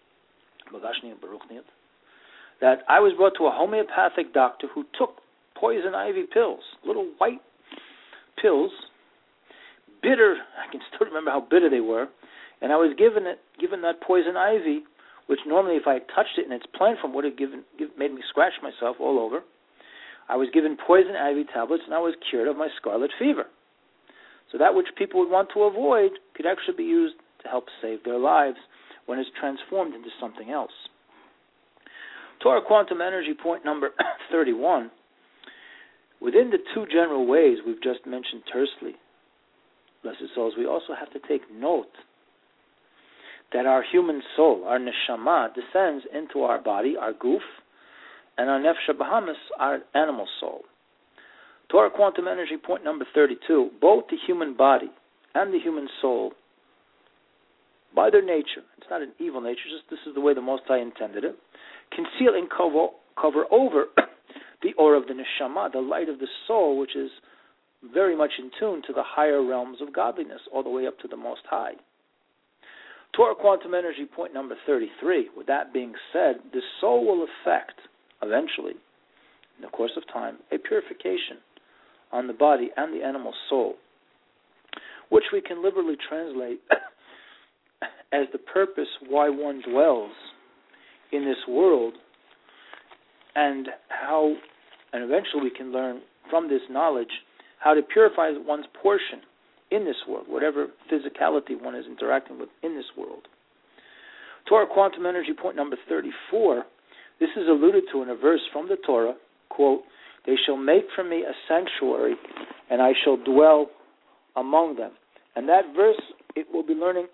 that I was brought to a homeopathic doctor who took poison ivy pills, little white pills, bitter. I can still remember how bitter they were, and I was given that poison ivy, which normally if I had touched it in its plant form would have made me scratch myself all over. I was given poison ivy tablets, and I was cured of my scarlet fever. So that which people would want to avoid could actually be used to help save their lives when it's transformed into something else. Torah quantum energy point number 31. Within the two general ways we've just mentioned tersely, blessed souls, we also have to take note that our human soul, our neshama, descends into our body, our guf, and our nefesh bahamis, our animal soul. Torah quantum energy point number 32, both the human body and the human soul, by their nature, it's not an evil nature, just this is the way the Most High intended it, conceal and cover over the aura of the neshama, the light of the soul, which is very much in tune to the higher realms of godliness, all the way up to the Most High. Torah quantum energy point number 33, with that being said, the soul will affect, eventually, in the course of time, a purification on the body and the animal soul, which we can liberally translate as the purpose why one dwells in this world, and eventually we can learn from this knowledge how to purify one's portion in this world, whatever physicality one is interacting with in this world. Torah quantum energy point number 34, this is alluded to in a verse from the Torah, quote, "They shall make for me a sanctuary, and I shall dwell among them." And that verse, it will be learning,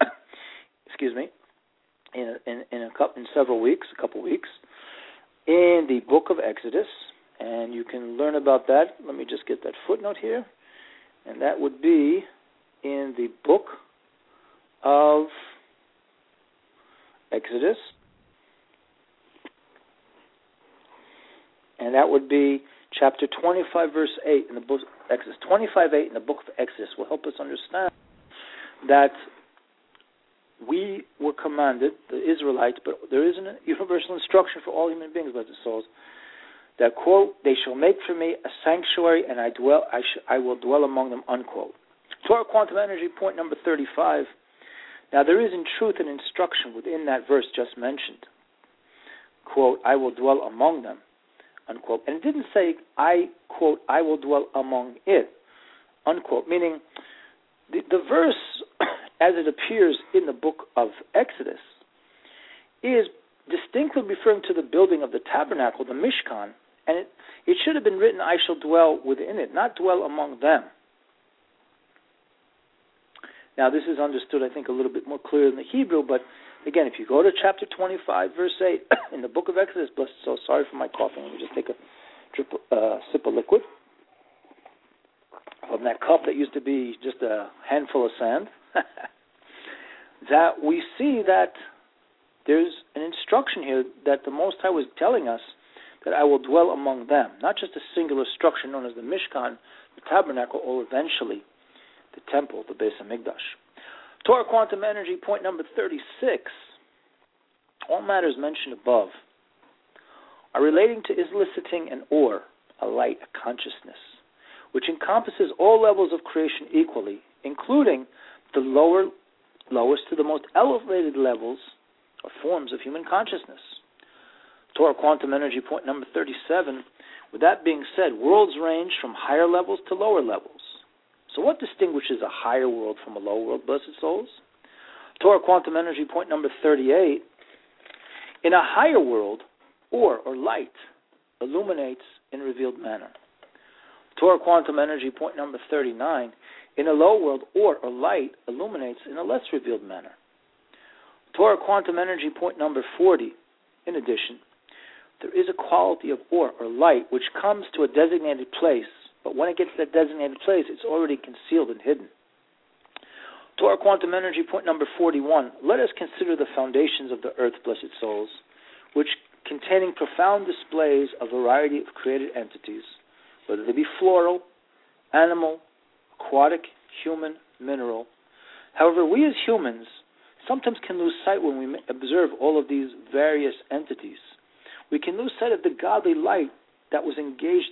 in several weeks, a couple weeks, in the book of Exodus, and you can learn about that. Let me just get that footnote here, and that would be in the book of Exodus, and that would be chapter 25, verse 8 in the book of Exodus. 25:8 in the book of Exodus will help us understand that we were commanded, the Israelites, but there is a universal instruction for all human beings, blessed souls, that, quote, "They shall make for me a sanctuary, and I will dwell among them," unquote. Torah quantum energy point number 35. Now there is in truth an instruction within that verse just mentioned, quote, "I will dwell among them," unquote. And it didn't say, quote, "I will dwell among it," unquote, meaning the verse, as it appears in the book of Exodus, is distinctly referring to the building of the tabernacle, the Mishkan, and it should have been written, "I shall dwell within it," not "dwell among them." Now this is understood, I think, a little bit more clear in the Hebrew, but again, if you go to chapter 25, verse 8, in the book of Exodus, blessed soul, sorry for my coughing, let me just take a sip of liquid from that cup that used to be just a handful of sand, that we see that there's an instruction here that the Most High was telling us that I will dwell among them, not just a singular structure known as the Mishkan, the tabernacle, or eventually the temple, the Beis HaMikdash. Torah quantum energy point number 36. All matters mentioned above are relating to eliciting an or, a light, a consciousness, which encompasses all levels of creation equally including the lowest to the most elevated levels or forms of human consciousness. Torah quantum energy point number 37. With that being said, worlds range from higher levels to lower levels. So what distinguishes a higher world from a lower world, blessed souls? Torah quantum energy point number 38. In a higher world, or light illuminates in revealed manner. Torah quantum energy point number 39. In a low world, or light illuminates in a less revealed manner. Torah quantum energy point number 40. In addition, there is a quality of or light which comes to a designated place, but when it gets to that designated place, it's already concealed and hidden. Torah quantum energy point number 41. Let us consider the foundations of the earth, blessed souls, which containing profound displays of variety of created entities, whether they be floral, animal, aquatic, human, mineral. However, we as humans sometimes can lose sight when we observe all of these various entities. We can lose sight of the godly light that was engaged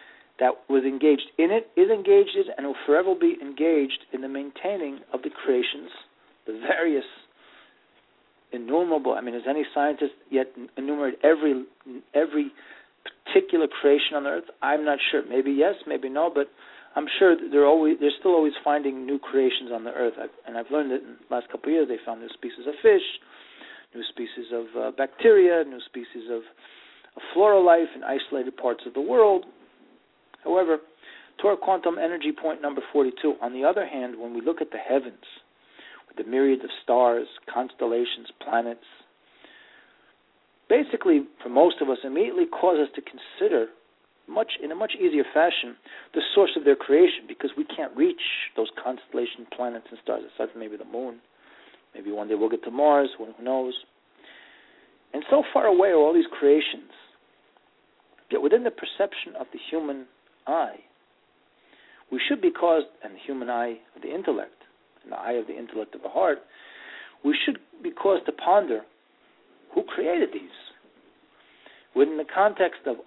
in it, is engaged in, and will forever be engaged in the maintaining of the creations, the various innumerable. Has any scientist yet enumerated every particular creation on the earth? I'm not sure. Maybe yes, maybe no, but I'm sure they're still always finding new creations on the earth. I've learned that in the last couple of years they found new species of fish, new species of bacteria, new species of floral life in isolated parts of the world. However, Torah quantum energy point number 42. On the other hand, when we look at the heavens, with the myriad of stars, constellations, planets, basically, for most of us, immediately cause us to consider in a much easier fashion the source of their creation, because we can't reach those constellation planets and stars, aside from maybe the moon. Maybe one day we'll get to Mars, who knows. And so far away are all these creations. Yet within the perception of the human eye, we should be caused, and the human eye of the intellect, and the eye of the intellect of the heart, we should be caused to ponder who created these. Within the context of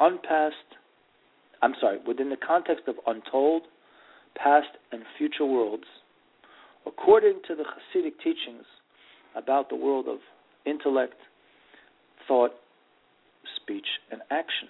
untold, past, and future worlds, according to the Hasidic teachings about the world of intellect, thought, speech, and action.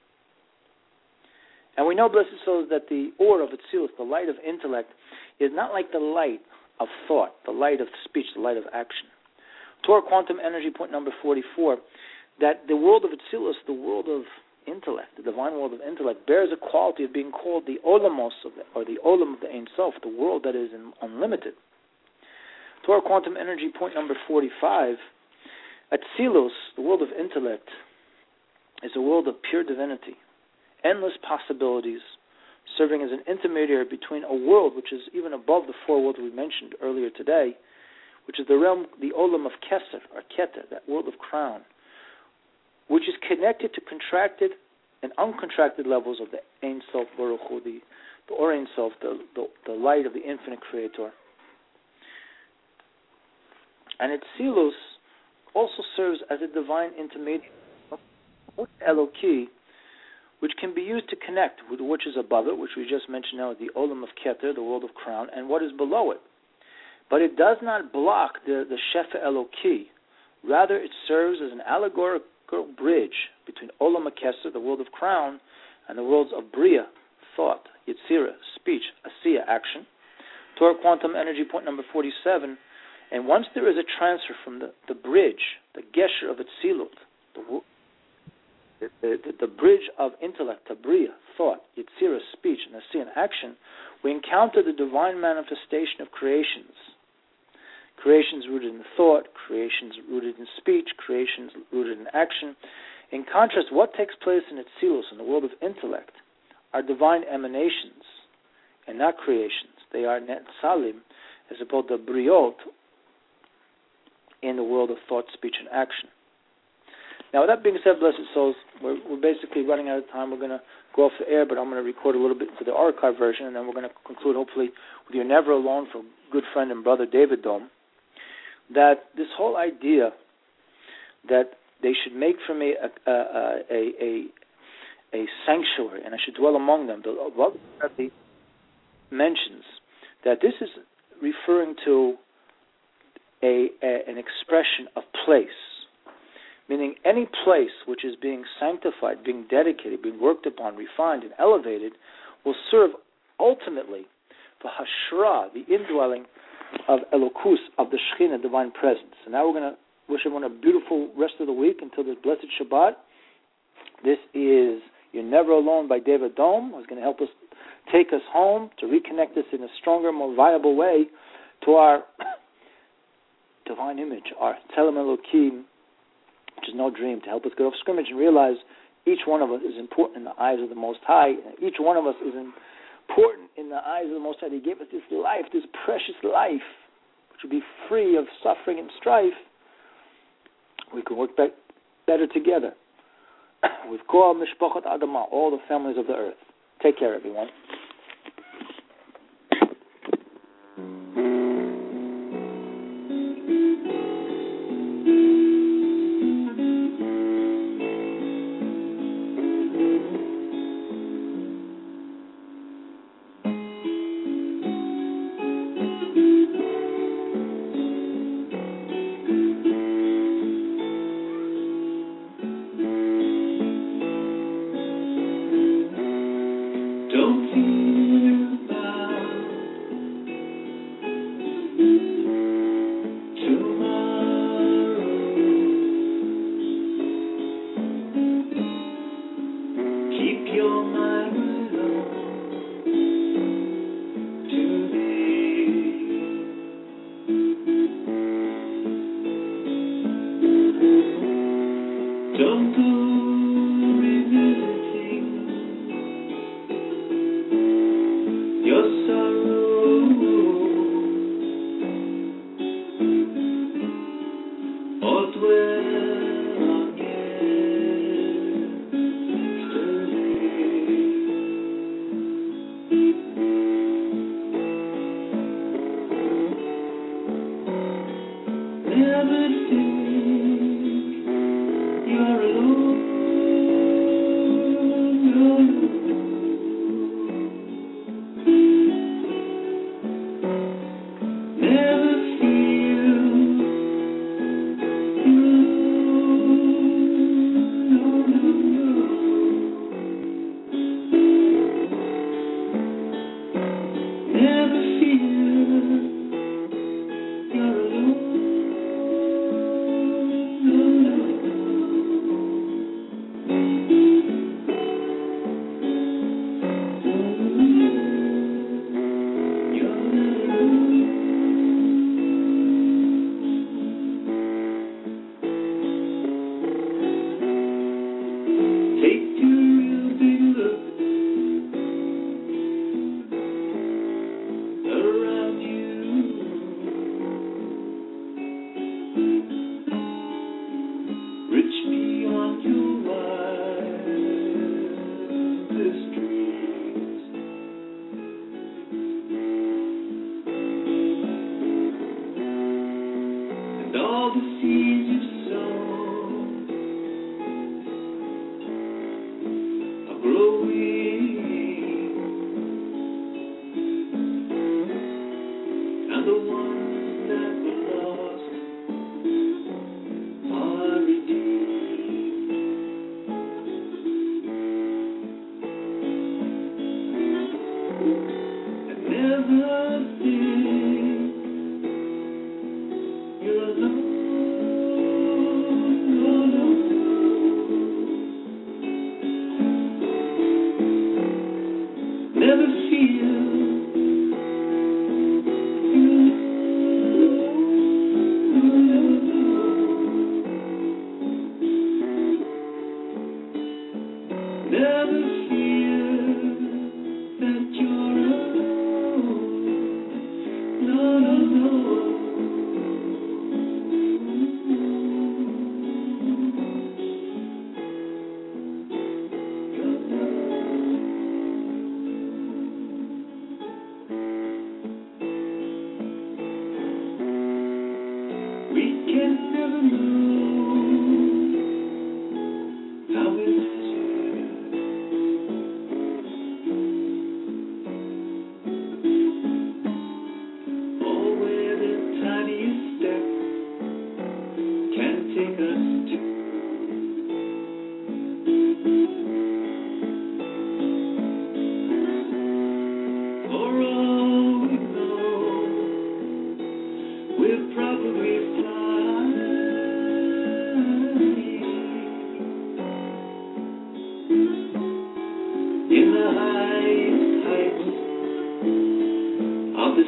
And we know, blessed souls, that the or of Atzilus, the light of intellect, is not like the light of thought, the light of speech, the light of action. Torah quantum energy point number 44, that the world of Atzilus, the world of intellect, the divine world of intellect, bears a quality of being called the Olamos, or the Olam of the Ein Sof, the world that is unlimited. Torah quantum energy point number 45, Atzilus, the world of intellect, is a world of pure divinity, endless possibilities, serving as an intermediary between a world which is even above the four worlds we mentioned earlier today, which is the realm, the Olam of Keser, or Keter, that world of crown, which is connected to contracted and uncontracted levels of the Ein Sof Baruch Hu, the Or Ein Sof, the light of the infinite Creator. And Atzilus also serves as a divine intermediary, Eloki, which can be used to connect with which is above it, which we just mentioned now, the Olam of Keter, the world of crown, and what is below it. But it does not block the Shefa Eloki. Rather, it serves as an allegorical bridge between Olam Keser, the world of crown, and the worlds of Bria, thought, Yetzirah, speech, Asiya, action. Torah quantum energy point number 47. And once there is a transfer from the bridge, the Gesher of Atzilut, the bridge of intellect, Bria, thought, Yetzirah, speech, and Asiya, action, we encounter the divine manifestation of creations. Creations rooted in thought, creations rooted in speech, creations rooted in action. In contrast, what takes place in Atzilus, in the world of intellect, are divine emanations and not creations. They are Netzalim, as opposed to Briot, in the world of thought, speech, and action. Now, with that being said, blessed souls, we're basically running out of time. We're going to go off the air, but I'm going to record a little bit for the archive version, and then we're going to conclude, hopefully, with You're Never Alone from good friend and brother David Dome, that this whole idea that they should make for me a sanctuary, and I should dwell among them, the mentions that this is referring to an expression of place, meaning any place which is being sanctified, being dedicated, being worked upon, refined, and elevated, will serve ultimately for Hashra, the indwelling of Elokus, of the Shekhinah, divine presence. And now we're going to wish everyone a beautiful rest of the week until this blessed Shabbat. This is You're Never Alone by David Dome, who's going to help us take us home, to reconnect us in a stronger, more viable way to our divine image, our Tzelem Elokim, which is no dream, to help us get off scrimmage and realize each one of us is important in the eyes of the Most High. Each one of us is important in the eyes of the Most High. He gave us this life, this precious life, which will be free of suffering and strife. We can work better together with Kol Mishpachat Adama, all the families of the earth. Take care, everyone.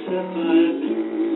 Sefer